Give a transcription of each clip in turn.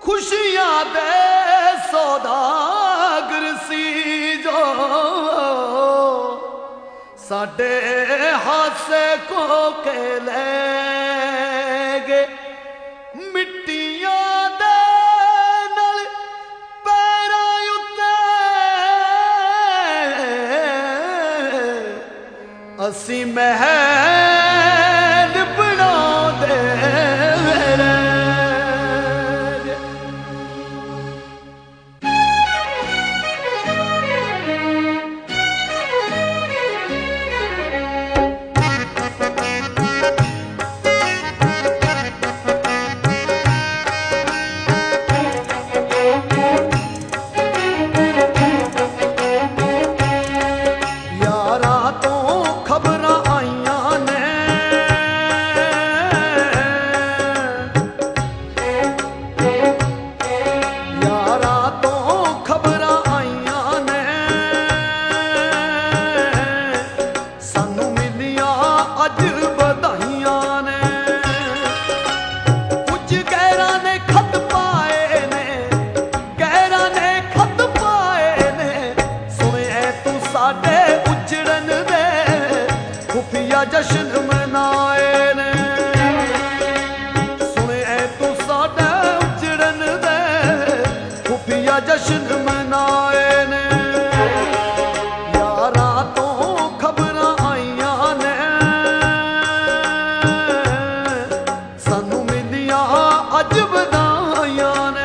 खुशियां दे सौदागर सी जो साडे हासे को के ले गए मिट्टियां दे नाल पैरां उत्ते असी महल बनाउंदे जश्न मनाए ने सुने तू साडे उजड़न दे खुफिया जश्न मनाए ने यारा तो खबरां आईयां ने सानू मिलियां अज बधाइयां ने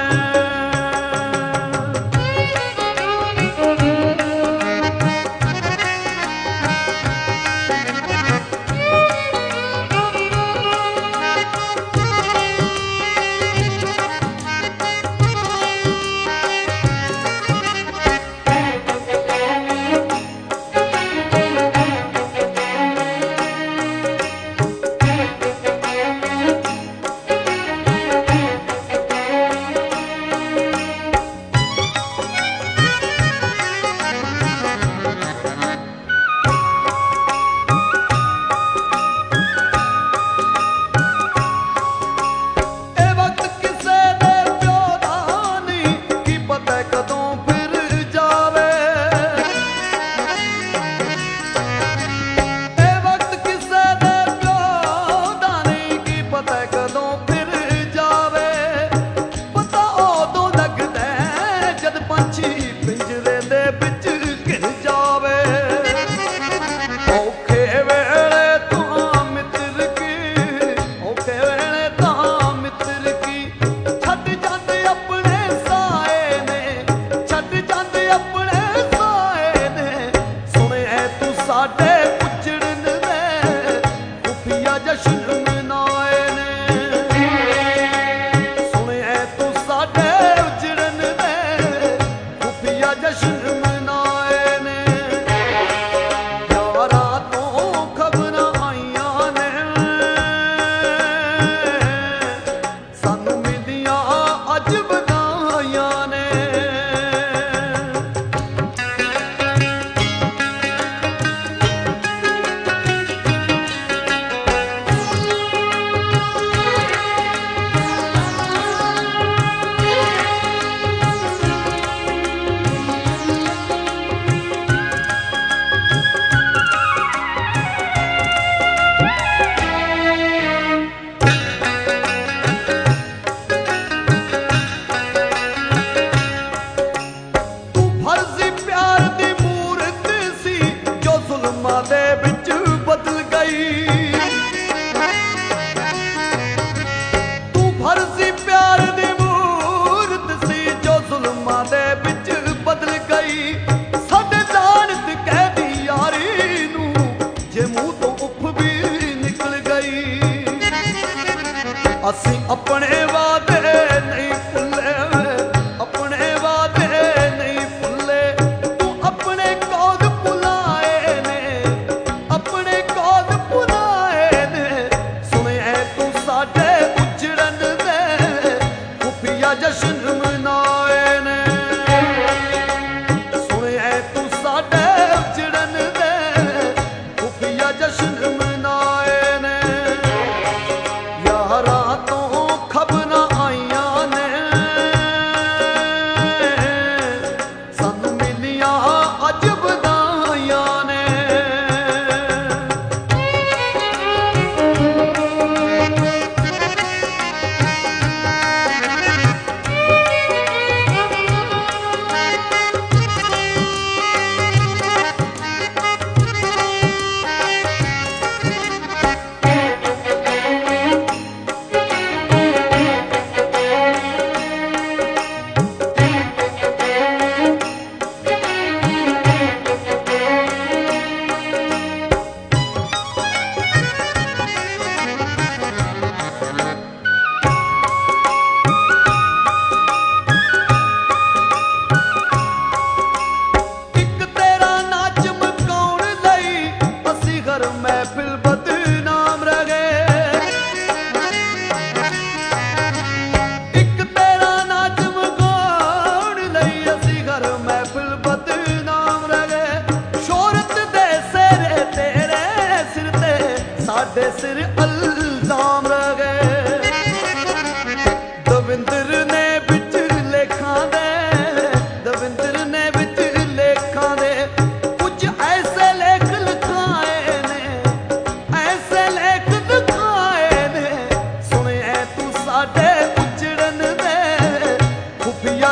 असी अपने वादे नहीं भुले अपने वादे नहीं भुले तू अपने कौद भुलाए ने अपने कौद भुलाए ने सुने तू साडे उजड़न दे खुफिया जश्न मनाए ने सुने तू साडे उजड़न दे खुफिया जश्न मनाए ने यारा तो खबरां आईयां ने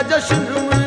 जश्न